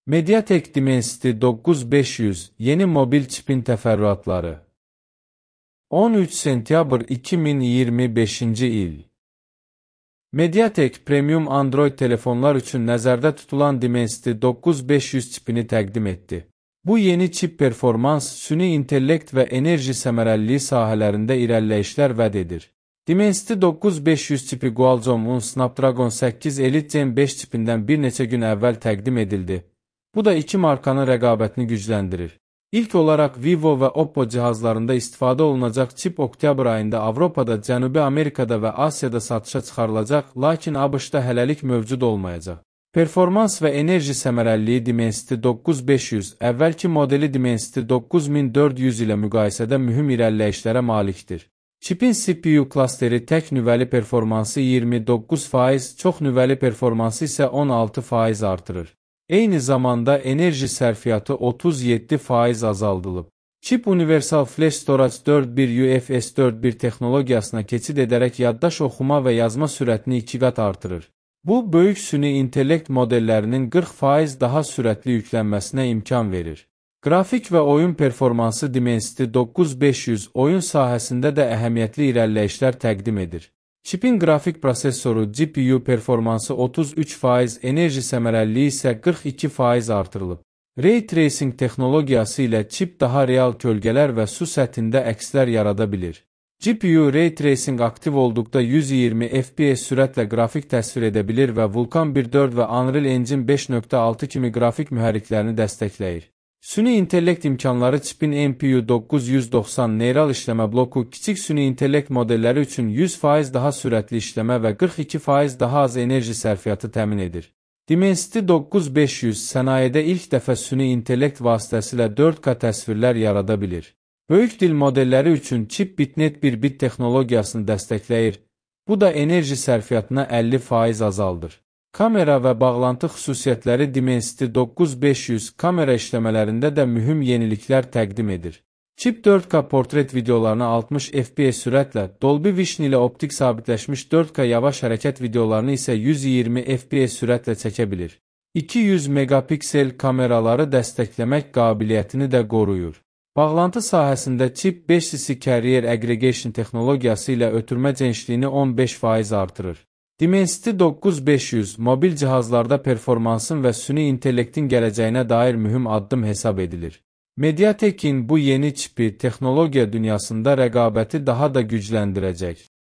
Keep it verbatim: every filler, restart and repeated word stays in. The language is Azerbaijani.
Mediatek Dimensity dokuz min beş yüz yeni mobil çipin təfərrüatları. on üç sentyabr iki min iyirmi beşinci il. Mediatek Premium Android telefonlar üçün nəzərdə tutulan Dimensity dokuz min beş yüz çipini təqdim etdi. Bu yeni çip performans, süni intellekt və enerji səmərəliliyi sahələrində irəliləyişlər vəd edir. Dimensity dokuz min beş yüz çipi Qualcomm-un Snapdragon səkkiz Elite Gen beş çipindən bir neçə gün əvvəl təqdim edildi. Bu da iki markanın rəqabətini gücləndirir. İlk olaraq Vivo və Oppo cihazlarında istifadə olunacaq çip oktyabr ayında Avropada, Cənubi Amerikada və Asiyada satışa çıxarılacaq, lakin ABŞ-da hələlik mövcud olmayacaq. Performans və enerji səmərəliliyi Dimensity dokuz min beş yüz, əvvəlki modeli Dimensity dokuz min dörd yüz ilə müqayisədə mühüm irəliləyişlərə malikdir. Çipin C P U klasteri tək nüvəli performansı iyirmi doqquz faiz, çox nüvəli performansı isə on altı faiz artırır. Eyni zamanda enerji sərfiyyatı otuz yeddi faiz azaldılıb. Çip Universal Flash Storage dörd nöqtə bir U F S dörd nöqtə bir texnologiyasına keçid edərək yaddaş oxuma və yazma sürətini iki qat artırır. Bu, böyük süni intellekt modellərinin qırx faiz daha sürətli yüklənməsinə imkan verir. Qrafik və oyun performansı Dimensity dokuz min beş yüz oyun sahəsində də əhəmiyyətli irəliləyişlər təqdim edir. Çipin qrafik prosesoru G P U performansı otuz üç faiz, enerji səmərəliliyi isə qırx iki faiz artırılıb. Ray Tracing texnologiyası ilə çip daha real kölgələr və su səthində əkslər yarada bilir. G P U Ray Tracing aktiv olduqda yüz iyirmi F P S sürətlə qrafik təsvir edə bilir və Vulkan bir nöqtə dörd və Unreal Engine beş nöqtə altı kimi qrafik mühərriklərini dəstəkləyir. Süni intellekt imkanları çipin N P U doqquz yüz doxsan neyral işləmə bloku kiçik süni intellekt modelləri üçün yüz faiz daha sürətli işləmə və qırx iki faiz daha az enerji sərfiyyatı təmin edir. Dimensity dokuz min beş yüz sənayedə ilk dəfə süni intellekt vasitəsilə dörd K təsvirlər yarada bilir. Böyük dil modelləri üçün çip Bitnet bir bit texnologiyasını dəstəkləyir. Bu da enerji sərfiyyatına əlli faiz azaldır. Kamera və bağlantı xüsusiyyətləri Dimensity dokuz min beş yüz kamera işləmələrində də mühüm yeniliklər təqdim edir. Çip dörd K portret videolarını altmış F P S sürətlə, Dolby Vision ilə optik sabitləşmiş dörd K yavaş hərəkət videolarını isə yüz iyirmi F P S sürətlə çəkə bilir. iki yüz megapiksel kameraları dəstəkləmək qabiliyyətini də qoruyur. Bağlantı sahəsində çip beş C C Carrier Aggregation texnologiyası ilə ötürmə genişliyini on beş faiz artırır. Dimensity dokuz min beş yüz mobil cihazlarda performansın və süni intellektin gələcəyinə dair mühüm addım hesab edilir. Mediatek'in bu yeni çipi texnologiya dünyasında rəqabəti daha da gücləndirəcək.